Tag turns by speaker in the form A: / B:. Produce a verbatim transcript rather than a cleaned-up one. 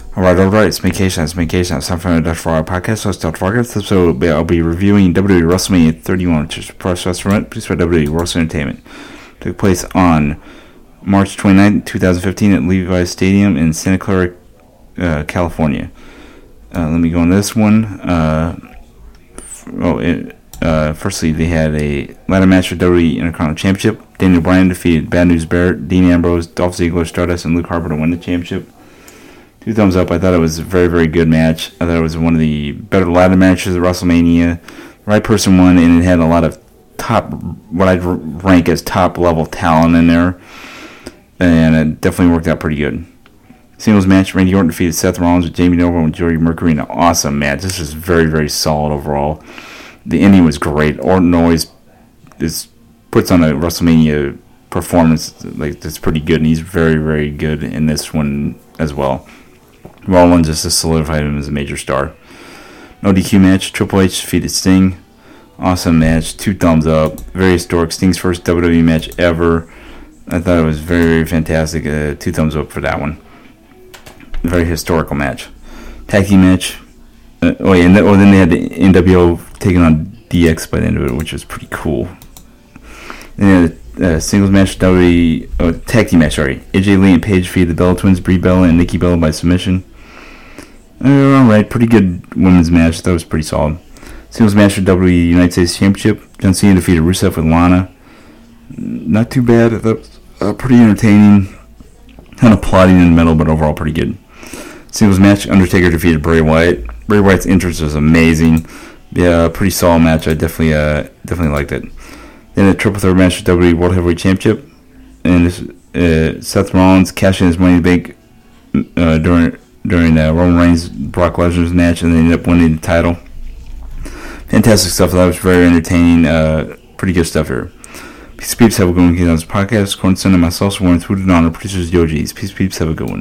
A: Alright, alright, it's vacation, it's vacation. It's time for the Dutch Frog podcast. So it's Dutch Frog. This episode, I'll be reviewing W W E WrestleMania thirty-one, which is a pro wrestling event produced by W W E Wrestling Entertainment. It took place on March twenty-ninth, twenty fifteen at Levi's Stadium in Santa Clara, uh, California. Uh, let me go on this one. Uh, oh, it, uh, firstly, they had a ladder match for W W E Intercontinental Championship. Daniel Bryan defeated Bad News Barrett, Dean Ambrose, Dolph Ziggler, Stardust, and Luke Harper to win the championship. Two thumbs up. I thought it was a very, very good match. I thought it was one of the better ladder matches at WrestleMania. The right person won, and it had a lot of top, what I'd rank as top-level talent in there. And it definitely worked out pretty good. Singles match, Randy Orton defeated Seth Rollins with Jamie Noble and Jordy Mercury in an awesome match. This is very, very solid overall. The ending was great. Orton always is, puts on a WrestleMania performance like that's pretty good, and he's very, very good in this one as well. Rollins just solidified him as a major star. No D Q match. Triple H defeated Sting. Awesome match. Two thumbs up. Very historic. Sting's first W W E match ever. I thought it was very, very fantastic. Uh, two thumbs up for that one. Very historical match. Tag team match. Uh, oh, yeah, and then, oh, then they had the N W O taking on D X by the end of it, which was pretty cool. Then they had a uh, singles match. W W E oh, tag team match. Sorry. A J Lee and Paige defeated the Bella Twins, Brie Bella and Nikki Bella by submission. Uh, Alright, pretty good women's match. That was pretty solid. Singles match for W W E United States Championship. John Cena defeated Rusev with Lana. Not too bad. That was uh, pretty entertaining. Kind of plotting in the middle, but overall pretty good. Singles match. Undertaker defeated Bray Wyatt. Bray Wyatt's entrance was amazing. Yeah, pretty solid match. I definitely, uh, definitely liked it. Then a triple threat match for W W E World Heavyweight Championship. And this, uh, Seth Rollins cashing his Money in the Bank uh, during. during uh, Roman Reigns Brock Lesnar's match, and they ended up winning the title. Fantastic stuff. That was very entertaining. Uh, pretty good stuff here. Peace, peeps. Have a good one. On this podcast. Corn Son and myself, Warren Food and Honor. Producers, Yoji's. Peace, peeps. Have a good one.